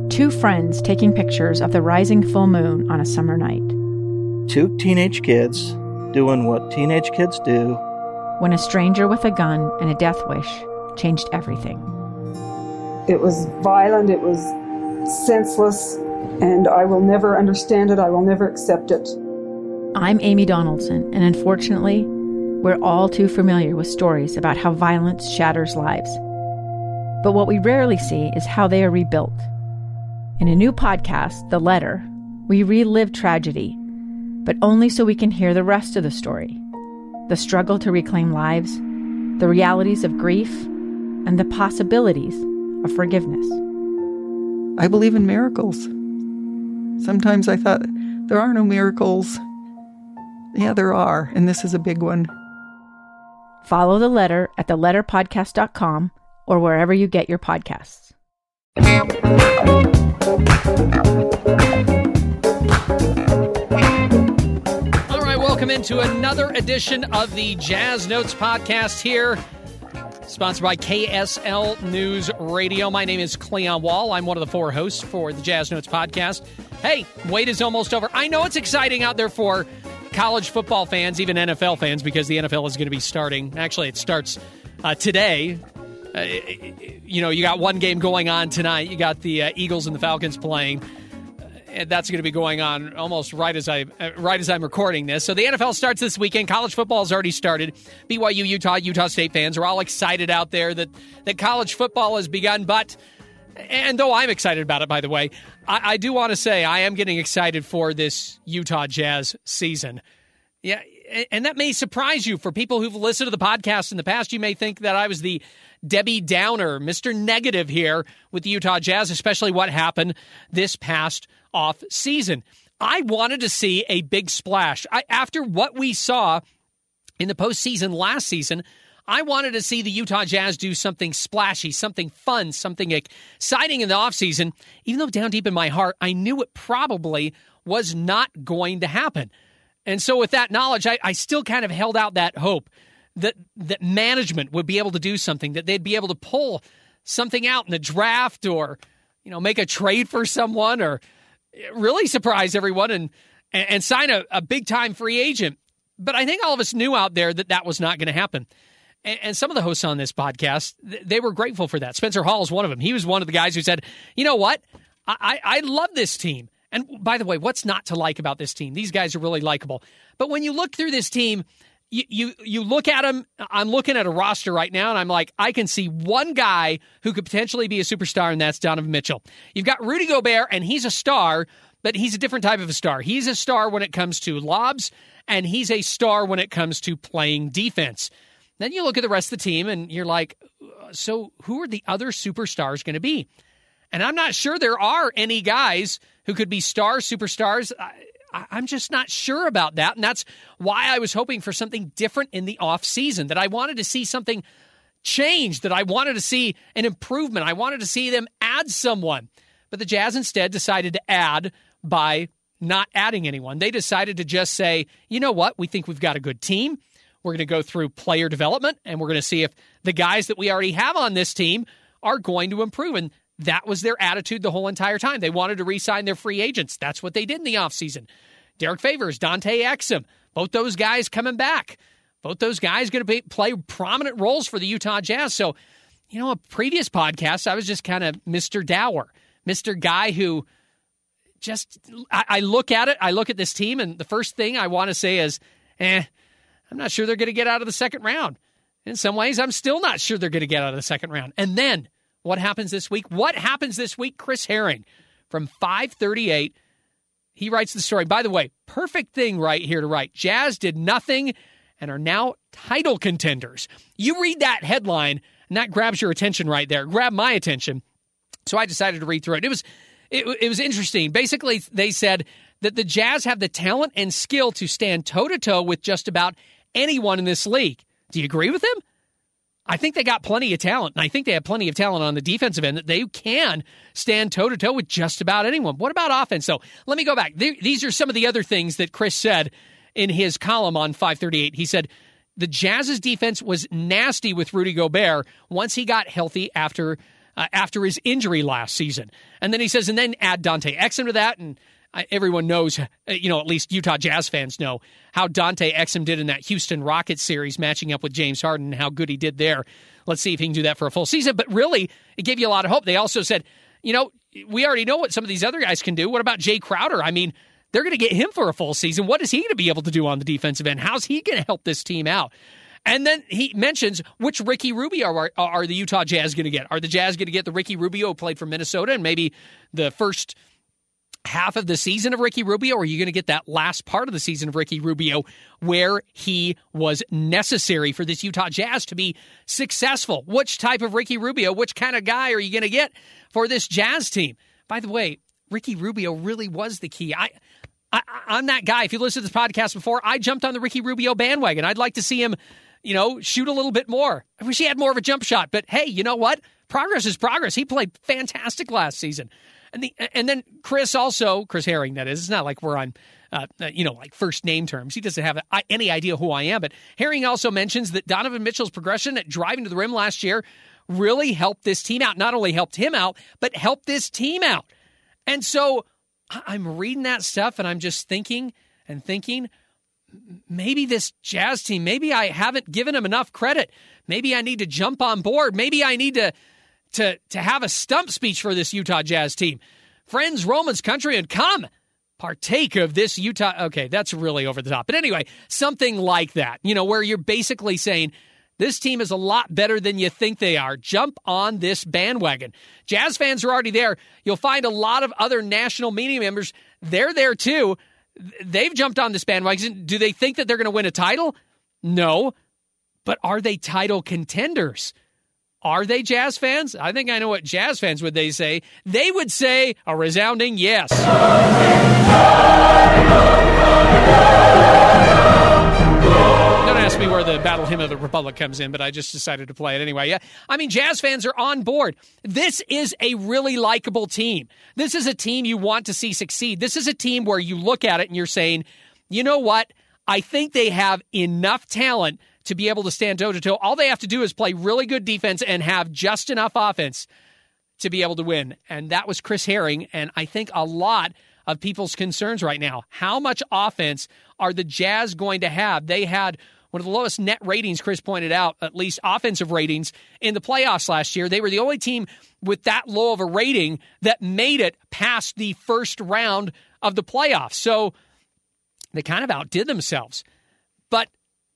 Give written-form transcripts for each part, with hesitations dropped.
Two friends taking pictures of the rising full moon on a summer night. Two teenage kids doing what teenage kids do. When a stranger with a gun and a death wish changed everything. It was violent, it was senseless, and I will never understand it, I will never accept it. I'm Amy Donaldson, and unfortunately, we're all too familiar with stories about how violence shatters lives. But what we rarely see is how they are rebuilt. In a new podcast, The Letter, we relive tragedy, but only so we can hear the rest of the story. The struggle to reclaim lives, the realities of grief, and the possibilities of forgiveness. I believe in miracles. Sometimes I thought, there are no miracles. Yeah, there are, and this is a big one. Follow The Letter at theletterpodcast.com or wherever you get your podcasts. All right, welcome into another edition of the Jazz Notes podcast here, sponsored by KSL News Radio. My name is Cleon Wall. I'm one of the four hosts for the Jazz Notes podcast. Hey, wait is almost over. I know it's exciting out there for college football fans, even NFL fans, because the NFL is going to be starting. Actually, it starts today. You got one game going on tonight. You got the Eagles and the Falcons playing. And that's going to be going on almost right as I'm recording this. So the NFL starts this weekend. College football has already started. BYU, Utah State fans are all excited out there that college football has begun. And though I'm excited about it, by the way, I do want to say I am getting excited for this Utah Jazz season. Yeah, and that may surprise you. For people who've listened to the podcast in the past, you may think that I was the Debbie Downer, Mr. Negative here with the Utah Jazz, especially what happened this past off season. I wanted to see a big splash. After what we saw in the postseason last season, I wanted to see the Utah Jazz do something splashy, something fun, something exciting in the offseason, even though down deep in my heart, I knew it probably was not going to happen. And so with that knowledge, I still kind of held out that hope that management would be able to do something, that they'd be able to pull something out in the draft or, make a trade for someone or really surprise everyone and sign a big-time free agent. But I think all of us knew out there that was not going to happen. And some of the hosts on this podcast, they were grateful for that. Spencer Hall is one of them. He was one of the guys who said, you know what? I love this team. And by the way, what's not to like about this team? These guys are really likable. But when you look through this team, you look at them. I'm looking at a roster right now, and I'm like, I can see one guy who could potentially be a superstar, and that's Donovan Mitchell. You've got Rudy Gobert, and he's a star, but he's a different type of a star. He's a star when it comes to lobs, and he's a star when it comes to playing defense. Then you look at the rest of the team, and you're like, so who are the other superstars going to be? And I'm not sure there are any guys who could be superstars. I'm just not sure about that, and that's why I was hoping for something different in the offseason, that I wanted to see something change, that I wanted to see an improvement. I wanted to see them add someone. But the Jazz instead decided to add by not adding anyone. They decided to just say, you know what, we think we've got a good team. We're going to go through player development, and we're going to see if the guys that we already have on this team are going to improve. And that was their attitude the whole entire time. They wanted to re-sign their free agents. That's what they did in the offseason. Derek Favors, Dante Exum, both those guys coming back. Both those guys going to play prominent roles for the Utah Jazz. So, a previous podcast, I was just kind of Mr. Dower, Mr. Guy who just, I look at it, I look at this team, and the first thing I want to say is, I'm not sure they're going to get out of the second round. In some ways, I'm still not sure they're going to get out of the second round. And then, what happens this week? Chris Herring from 538, he writes the story. By the way, perfect thing right here to write. Jazz did nothing and are now title contenders. You read that headline, and that grabs your attention right there. Grabbed my attention. So I decided to read through it. It was interesting. Basically, they said that the Jazz have the talent and skill to stand toe-to-toe with just about anyone in this league. Do you agree with them? I think they got plenty of talent, and I think they have plenty of talent on the defensive end that they can stand toe-to-toe with just about anyone. What about offense, though? Let me go back. These are some of the other things that Chris said in his column on 538. He said, the Jazz's defense was nasty with Rudy Gobert once he got healthy after after his injury last season. And then he says, and then add Dante Exum to that, and everyone knows, at least Utah Jazz fans know how Dante Exum did in that Houston Rockets series matching up with James Harden and how good he did there. Let's see if he can do that for a full season. But really, it gave you a lot of hope. They also said, we already know what some of these other guys can do. What about Jay Crowder? I mean, they're going to get him for a full season. What is he going to be able to do on the defensive end? How's he going to help this team out? And then he mentions which Ricky Rubio are the Utah Jazz going to get. Are the Jazz going to get the Ricky Rubio who played for Minnesota and maybe the first half of the season of Ricky Rubio, or are you going to get that last part of the season of Ricky Rubio where he was necessary for this Utah Jazz to be successful? Which type of Ricky Rubio, which kind of guy are you going to get for this Jazz team? By the way, Ricky Rubio really was the key. I'm that guy. If you listened to this podcast before, I jumped on the Ricky Rubio bandwagon. I'd like to see him, shoot a little bit more. I wish he had more of a jump shot, but hey, you know what? Progress is progress. He played fantastic last season. And then Chris Herring, that is. It's not like we're on, like first name terms. He doesn't have any idea who I am. But Herring also mentions that Donovan Mitchell's progression at driving to the rim last year really helped this team out. Not only helped him out, but helped this team out. And so I'm reading that stuff and I'm just thinking, maybe this Jazz team, maybe I haven't given them enough credit. Maybe I need to jump on board. Maybe I need to have a stump speech for this Utah Jazz team. Friends, Romans, countrymen, come partake of this Utah. Okay, that's really over the top. But anyway, something like that, where you're basically saying this team is a lot better than you think they are. Jump on this bandwagon. Jazz fans are already there. You'll find a lot of other national media members. They're there too. They've jumped on this bandwagon. Do they think that they're going to win a title? No. But are they title contenders? Are they Jazz fans? I think I know what Jazz fans would they say. They would say a resounding yes. Don't ask me where the Battle Hymn of the Republic comes in, but I just decided to play it anyway. Yeah, I mean, Jazz fans are on board. This is a really likable team. This is a team you want to see succeed. This is a team where you look at it and you're saying, you know what? I think they have enough talent to be able to stand toe-to-toe. All they have to do is play really good defense and have just enough offense to be able to win. And that was Chris Herring, and I think a lot of people's concerns right now. How much offense are the Jazz going to have? They had one of the lowest net ratings, Chris pointed out, at least offensive ratings, in the playoffs last year. They were the only team with that low of a rating that made it past the first round of the playoffs. So they kind of outdid themselves. But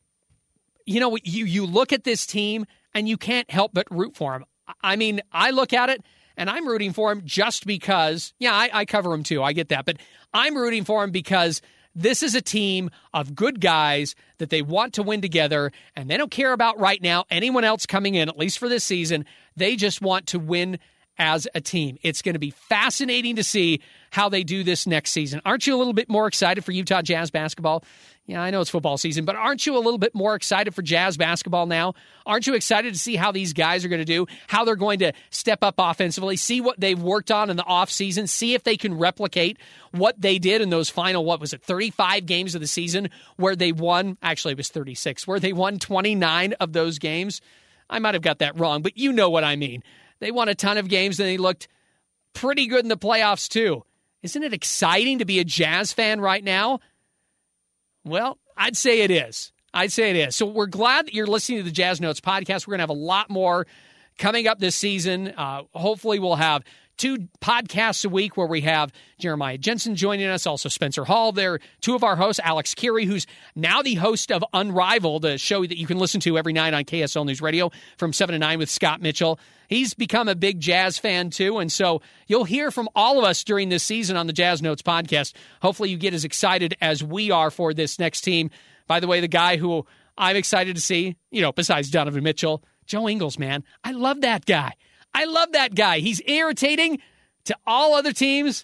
you look at this team and you can't help but root for them. I mean, I look at it and I'm rooting for them just because, I cover them too. I get that. But I'm rooting for them because this is a team of good guys that they want to win together, and they don't care about right now anyone else coming in, at least for this season. They just want to win as a team. It's going to be fascinating to see how they do this next season. Aren't you a little bit more excited for Utah Jazz basketball? Yeah, I know it's football season, but aren't you a little bit more excited for Jazz basketball now? Aren't you excited to see how these guys are going to do, how they're going to step up offensively, see what they've worked on in the offseason, see if they can replicate what they did in those final, 35 games of the season where they won, actually it was 36, where they won 29 of those games? I might have got that wrong, but you know what I mean. They won a ton of games, and they looked pretty good in the playoffs too. Isn't it exciting to be a Jazz fan right now? Well, I'd say it is. So we're glad that you're listening to the Jazz Notes podcast. We're going to have a lot more coming up this season. Hopefully we'll have 2 podcasts a week where we have Jeremiah Jensen joining us, also Spencer Hall there, 2 of our hosts, Alex Keary, who's now the host of Unrivaled, a show that you can listen to every night on KSL News Radio from 7 to 9 with Scott Mitchell. He's become a big Jazz fan too, and so you'll hear from all of us during this season on the Jazz Notes podcast. Hopefully you get as excited as we are for this next team. By the way, the guy who I'm excited to see, besides Donovan Mitchell, Joe Ingles, man. I love that guy. He's irritating to all other teams.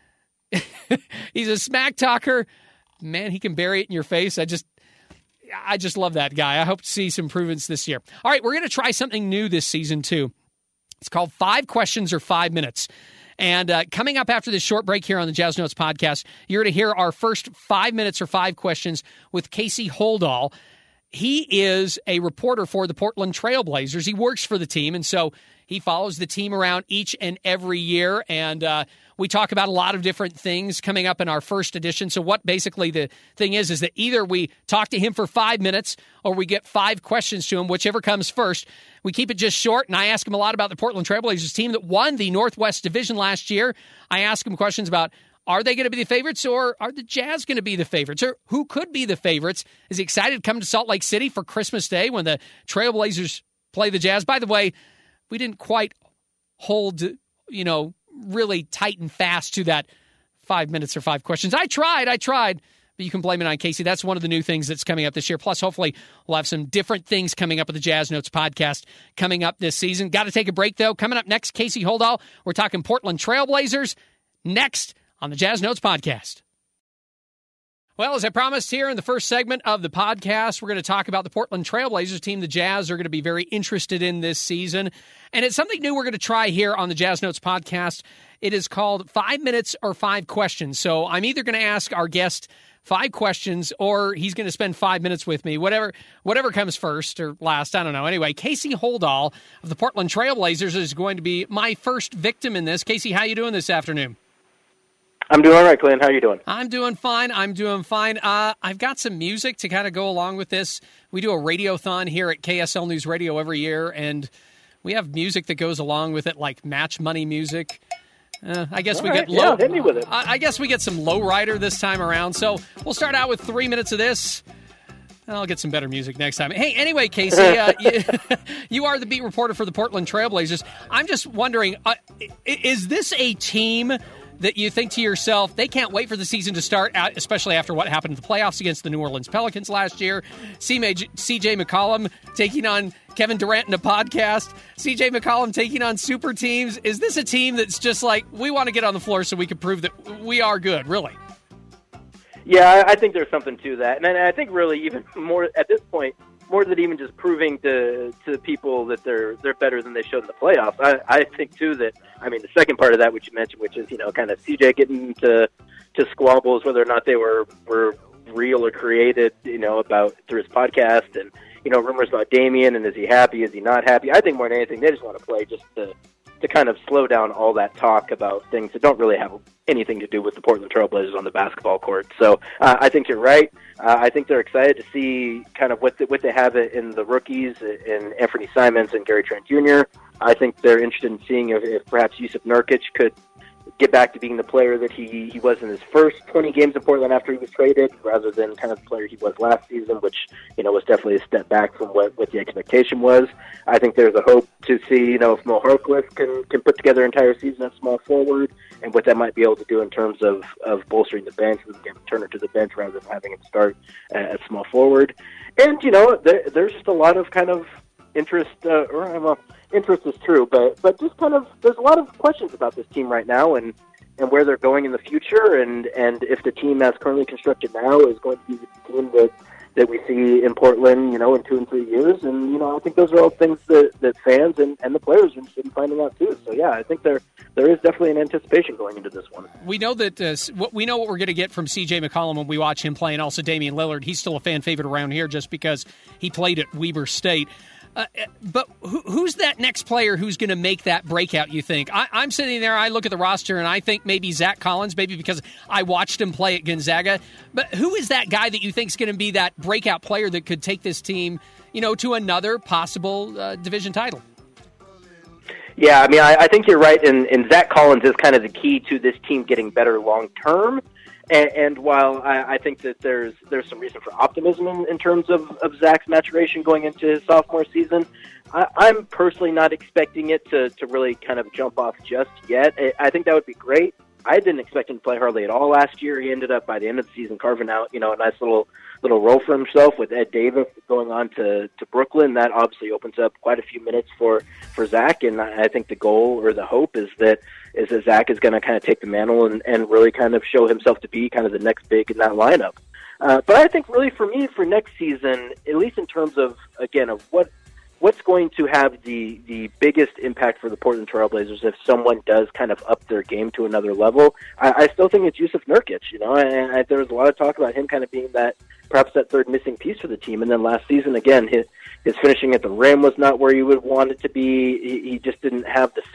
He's a smack talker. Man, he can bury it in your face. I just love that guy. I hope to see some improvements this year. All right, we're going to try something new this season too. It's called 5 Questions or 5 Minutes. And coming up after this short break here on the Jazz Notes podcast, you're going to hear our first 5 minutes or 5 questions with Casey Holdahl. He is a reporter for the Portland Trail Blazers. He works for the team, and so He follows the team around each and every year, and we talk about a lot of different things coming up in our first edition. So what basically the thing is that either we talk to him for 5 minutes or we get 5 questions to him, whichever comes first. We keep it just short, and I ask him a lot about the Portland Trailblazers team that won the Northwest Division last year. I ask him questions about, are they going to be the favorites, or are the Jazz going to be the favorites, or who could be the favorites? Is he excited to come to Salt Lake City for Christmas Day when the Trailblazers play the Jazz? By the way, we didn't quite hold, really tight and fast to that 5 minutes or 5 questions. I tried, but you can blame it on Casey. That's one of the new things that's coming up this year. Plus, hopefully, we'll have some different things coming up with the Jazz Notes podcast coming up this season. Got to take a break, though. Coming up next, Casey Holdahl. We're talking Portland Trailblazers next on the Jazz Notes podcast. Well, as I promised here in the first segment of the podcast, we're going to talk about the Portland Trailblazers team. The Jazz are going to be very interested in this season. And it's something new we're going to try here on the Jazz Notes podcast. It is called 5 minutes or 5 questions. So I'm either going to ask our guest 5 questions or he's going to spend 5 minutes with me, whatever comes first or last. I don't know. Anyway, Casey Holdahl of the Portland Trailblazers is going to be my first victim in this. Casey, how you doing this afternoon? I'm doing all right, Glenn. How are you doing? I'm doing fine. I've got some music to kind of go along with this. We do a radiothon here at KSL News Radio every year, and we have music that goes along with it, like match money music. I guess we get low. Yeah, hit me with it. I guess we get some lowrider this time around. So we'll start out with 3 minutes of this. I'll get some better music next time. Hey, anyway, Casey, you are the beat reporter for the Portland Trailblazers. I'm just wondering, is this a team that you think to yourself, they can't wait for the season to start, especially after what happened in the playoffs against the New Orleans Pelicans last year? C.J. McCollum taking on Kevin Durant in a podcast. C.J. McCollum taking on super teams. Is this a team that's just like, we want to get on the floor so we can prove that we are good, really? Yeah, I think there's something to that. And I think really even more at this point, more than even just proving to people that they're better than they showed in the playoffs. I think too that, I mean, the second part of that, which you mentioned, which is, kind of CJ getting to squabbles, whether or not they were real or created, about through his podcast, and rumors about Damian, and is he happy, is he not happy? I think more than anything, they just want to play just to kind of slow down all that talk about things that don't really have anything to do with the Portland Trailblazers on the basketball court. So I think you're right. I think they're excited to see kind of what they have in the rookies, in Anthony Simons and Gary Trent Jr. I think they're interested in seeing if perhaps Jusuf Nurkic could get back to being the player that he was in his first 20 games in Portland after he was traded, rather than kind of the player he was last season, which, was definitely a step back from what the expectation was. I think there's a hope to see, if Mo Harkless can put together an entire season at small forward, and what that might be able to do in terms of bolstering the bench and getting Turner to the bench rather than having him start at small forward. And, there's just a lot of kind of interest, interest is true, but just kind of, there's a lot of questions about this team right now and where they're going in the future, and if the team as currently constructed now is going to be the team that we see in Portland, in 2 and 3 years. And, I think those are all things that fans and the players are interested in finding out too. So yeah, I think there is definitely an anticipation going into this one. We know that we know what we're going to get from C.J. McCollum when we watch him play, and also Damian Lillard. He's still a fan favorite around here just because he played at Weber State. But who's that next player who's going to make that breakout, you think? I'm sitting there, I look at the roster, and I think maybe Zach Collins, maybe because I watched him play at Gonzaga. But who is that guy that you think is going to be that breakout player that could take this team, to another possible division title? Yeah, I mean, I think you're right, and Zach Collins is kind of the key to this team getting better long-term. And while I think that there's some reason for optimism in terms of Zach's maturation going into his sophomore season, I'm personally not expecting it to really kind of jump off just yet. I think that would be great. I didn't expect him to play hardly at all last year. He ended up by the end of the season carving out, a nice little role for himself with Ed Davis going on to Brooklyn. That obviously opens up quite a few minutes for Zach, and I think the goal or the hope is that Zach is going to kind of take the mantle and really kind of show himself to be kind of the next big in that lineup. But I think really for me, for next season, at least in terms of, again, of what what's going to have the biggest impact for the Portland Trailblazers if someone does kind of up their game to another level? I still think it's Jusuf Nurkic, and there was a lot of talk about him kind of being perhaps that third missing piece for the team. And then last season, again, his finishing at the rim was not where you would want it to be. He just didn't have that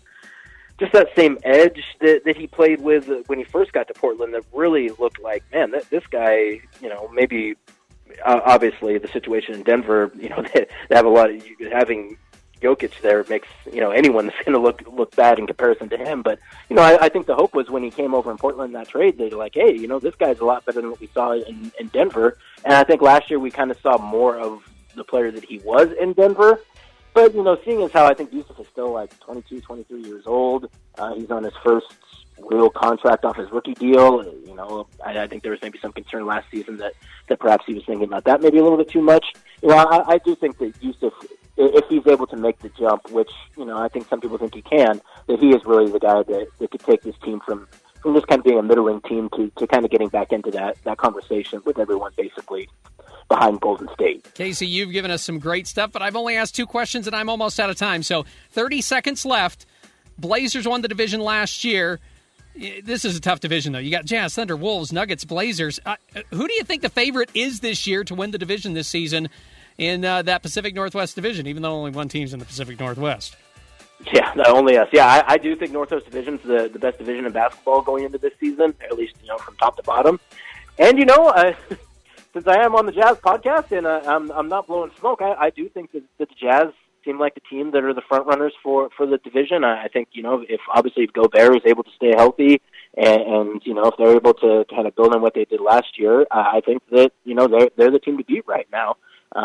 same edge that he played with when he first got to Portland that really looked like, man, this guy, maybe obviously the situation in Denver, they have a lot of, having Jokic there makes, anyone that's going to look bad in comparison to him. But, I think the hope was when he came over in Portland in that trade, they're like, hey, this guy's a lot better than what we saw in Denver. And I think last year we kind of saw more of the player that he was in Denver. But, seeing as how I think Jusuf is still like 22, 23 years old, he's on his first real contract off his rookie deal. I think there was maybe some concern last season that perhaps he was thinking about that maybe a little bit too much. I do think that Jusuf, if he's able to make the jump, which, I think some people think he can, that he is really the guy that could take this team from just kind of being a middling team to kind of getting back into that conversation with everyone basically behind Golden State. Casey, you've given us some great stuff, but I've only asked 2 questions and I'm almost out of time. So 30 seconds left. Blazers won the division last year. This is a tough division, though. You got Jazz, Thunder, Wolves, Nuggets, Blazers. Who do you think the favorite is this year to win the division this season in that Pacific Northwest division, even though only one team's in the Pacific Northwest? Yeah, only us. Yeah, I do think Northwest Division's the best division in basketball going into this season, at least, from top to bottom. And, since I am on the Jazz podcast and I'm not blowing smoke, I do think that the Jazz seem like the team that are the front runners for the division. I think, if Gobert is able to stay healthy and if they're able to kind of build on what they did last year, I think that, they're the team to beat right now.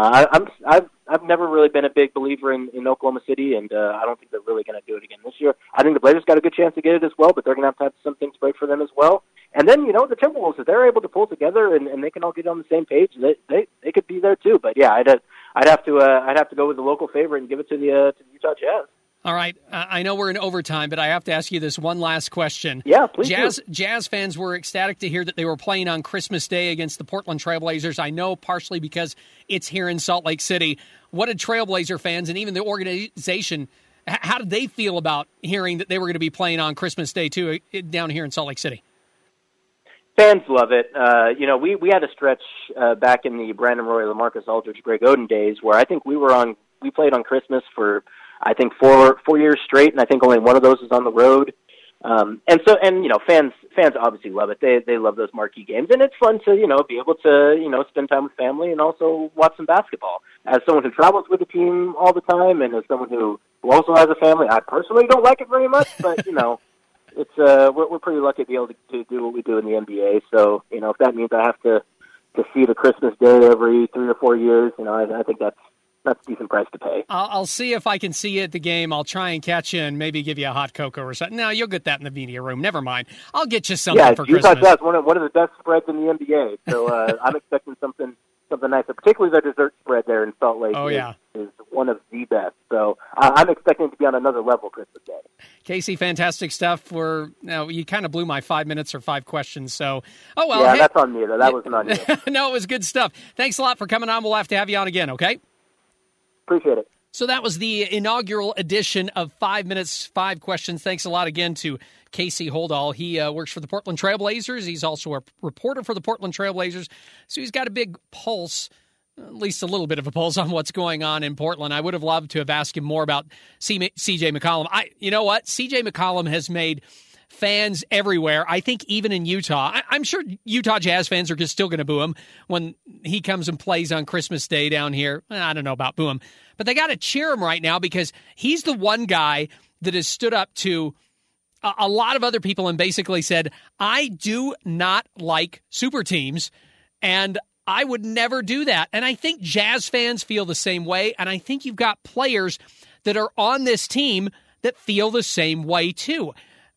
I've never really been a big believer in Oklahoma City, and I don't think they're really going to do it again this year. I think the Blazers got a good chance to get it as well, but they're going to have some things break for them as well. And then, the Timberwolves, if they're able to pull together and they can all get on the same page, they could be there too. But yeah, I'd have to go with the local favorite and give it to the Utah Jazz. All right. I know we're in overtime, but I have to ask you this one last question. Yeah, please do. Jazz fans were ecstatic to hear that they were playing on Christmas Day against the Portland Trailblazers. I know partially because it's here in Salt Lake City. What did Trailblazer fans and even the organization, how did they feel about hearing that they were going to be playing on Christmas Day too down here in Salt Lake City? Fans love it. We had a stretch back in the Brandon Roy, LaMarcus Aldridge, Greg Oden days where I think we played on Christmas for, I think 4 years straight, and I think only one of those was on the road. Fans obviously love it. They love those marquee games, and it's fun to be able to spend time with family and also watch some basketball. As someone who travels with the team all the time, and as someone who also has a family, I personally don't like it very much, but it's we're pretty lucky to be able to do what we do in the NBA. So if that means I have to see the Christmas Day every 3 or 4 years, I think that's a decent price to pay. I'll see if I can see you at the game. I'll try and catch you and maybe give you a hot cocoa or something. No, you'll get that in the media room. Never mind. I'll get you something for Christmas. Utah Jazz, one of the best spreads in the NBA. So I'm expecting something nice. Particularly the dessert spread there in Salt Lake is one of the best. So I'm expecting it to be on another level Christmas Day. Casey, fantastic stuff. You kind of blew my 5 minutes or 5 questions. So, well. Yeah, that's on me, though. That wasn't on you. No, it was good stuff. Thanks a lot for coming on. We'll have to have you on again, okay? Appreciate it. So that was the inaugural edition of 5 Minutes, 5 Questions. Thanks a lot again to Casey Holdahl. He works for the Portland Trailblazers. He's also a reporter for the Portland Trailblazers. So he's got a big pulse, at least a little bit of a pulse on what's going on in Portland. I would have loved to have asked him more about C.J. McCollum. You know what? C.J. McCollum has made fans everywhere. I think even in Utah. I'm sure Utah Jazz fans are just still going to boo him when he comes and plays on Christmas Day down here. I don't know about boo him. But they got to cheer him right now because he's the one guy that has stood up to a lot of other people and basically said, I do not like super teams, and I would never do that. And I think Jazz fans feel the same way, and I think you've got players that are on this team that feel the same way too.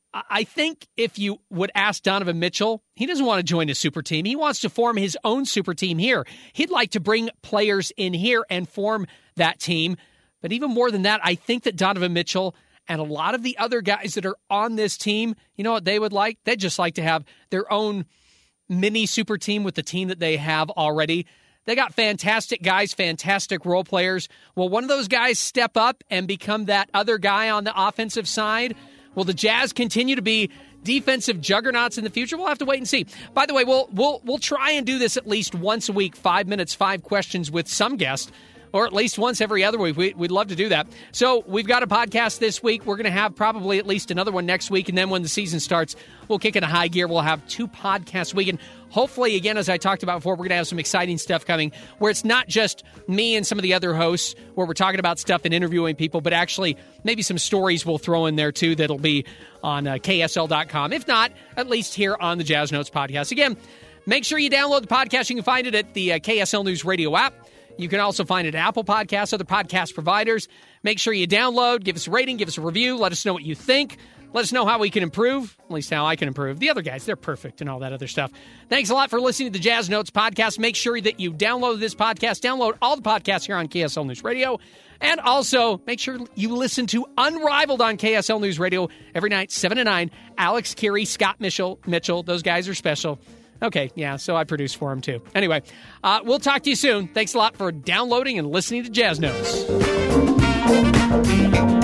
I think if you would ask Donovan Mitchell, he doesn't want to join a super team. He wants to form his own super team here. He'd like to bring players in here and form that team. But even more than that, I think that Donovan Mitchell and a lot of the other guys that are on this team, you know what they would like? They'd just like to have their own mini super team with the team that they have already. They got fantastic guys, fantastic role players. Will one of those guys step up and become that other guy on the offensive side? Will the Jazz continue to be defensive juggernauts in the future? We'll have to wait and see. By the way, we'll try and do this at least once a week, 5 minutes, 5 questions with some guest, or at least once every other week. We'd love to do that. So we've got a podcast this week. We're going to have probably at least another one next week, and then when the season starts, we'll kick into high gear. We'll have 2 podcasts a week, and hopefully, again, as I talked about before, we're going to have some exciting stuff coming where it's not just me and some of the other hosts where we're talking about stuff and interviewing people, but actually maybe some stories we'll throw in there, too, that'll be on KSL.com. If not, at least here on the Jazz Notes podcast. Again, make sure you download the podcast. You can find it at the KSL News Radio app. You can also find it at Apple Podcasts, other podcast providers. Make sure you download, give us a rating, give us a review. Let us know what you think. Let us know how we can improve, at least how I can improve. The other guys, they're perfect and all that other stuff. Thanks a lot for listening to the Jazz Notes podcast. Make sure that you download this podcast. Download all the podcasts here on KSL News Radio. And also, make sure you listen to Unrivaled on KSL News Radio every night, 7 to 9. Alex Keary, Scott Mitchell, those guys are special. Okay, yeah, so I produce for them too. Anyway, we'll talk to you soon. Thanks a lot for downloading and listening to Jazz Notes.